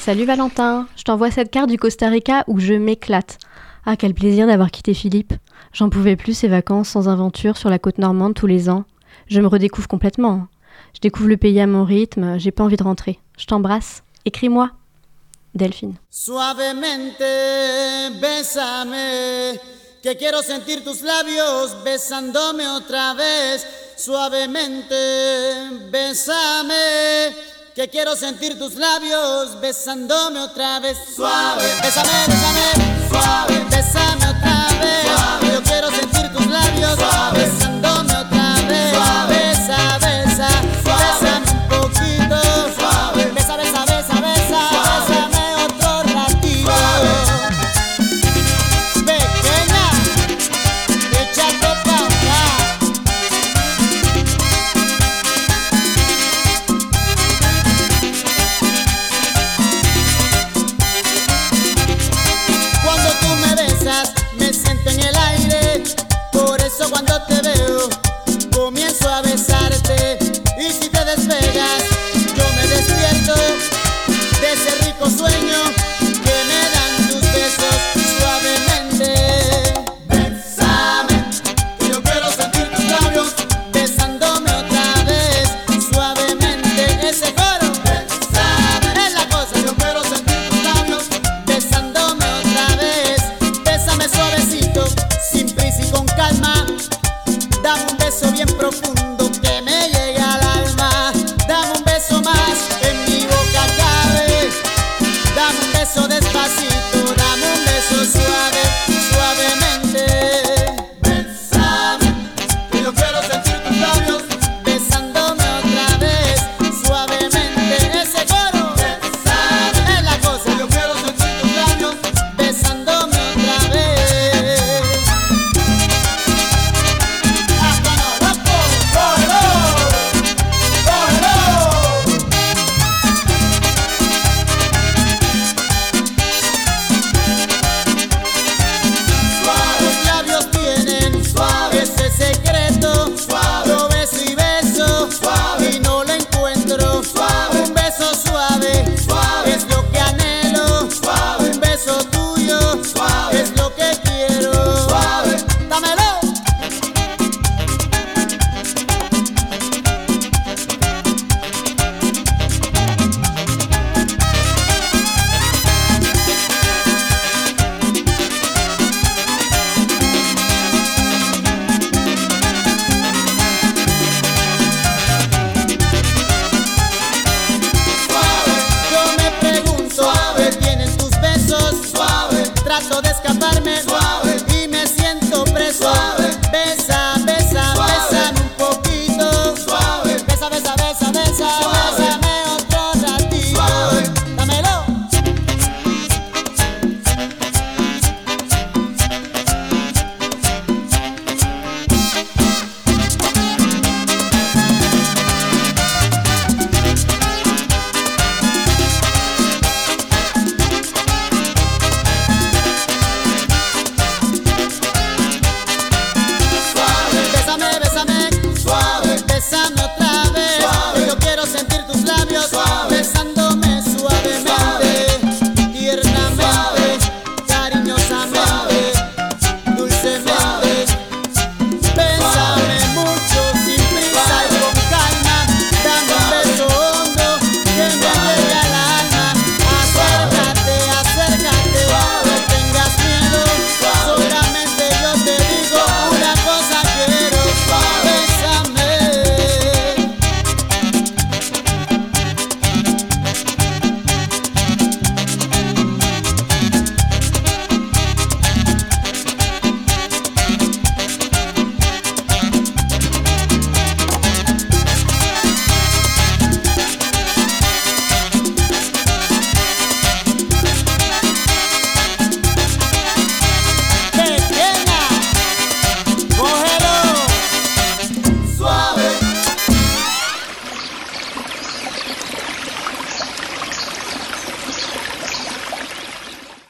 Salut Valentin, je t'envoie cette carte du Costa Rica où je m'éclate. Ah, quel plaisir d'avoir quitté Philippe. J'en pouvais plus ces vacances sans aventure sur la côte normande tous les ans. Je me redécouvre complètement. Je découvre le pays à mon rythme, j'ai pas envie de rentrer. Je t'embrasse. Écris-moi. Delphine. Suavemente, bésame, que quiero sentir tus labios besándome otra vez. Suavemente, bésame, que quiero sentir tus labios besándome otra vez. Suave, bésame, bésame, suave, bésame otra vez. Suave, yo quiero sentir tus labios suave, besándome otra vez. Suave, besa, besa, suave, bésame un poquito. Suave, besa, besa, besa, besa, suave, bésame otro ratito. Suave. Pequeña, échate pa' acá. Cuando tú me besas, me siento en el aire. Por eso cuando te veo, comienzo a besarte. Y si te despegas, yo me despierto de ese rico sueño que me dan tus besos suavemente. Bésame, que yo quiero sentir tus labios besándome otra vez suavemente. Ese coro, bésame, es la cosa. Yo quiero sentir tus labios besándome otra vez. Bésame suavecito, sin prisa y con calma. Dame un beso bien profundo que me llegue al alma. Dame un beso más, en mi boca cabe. Dame un beso despacito, dame un beso suave, suavemente. Bésame, que yo quiero sentir tus labios besándome otra vez, suavemente. Ese coro, bésame, es la cosa. Yo quiero sentir tus labios besándome otra vez. Hasta no, loco, cógelo, cógelo. Tus labios tienen suave ese secreto. Suave. Yo beso y beso suave y no lo encuentro. Suave. Un beso suave, suave es lo que anhelo. Suave. Un beso tuyo suave es lo que quiero. Suave. Dámelo. Suave, yo me pregunto, suave, tienen tus besos, suave, trato de escapar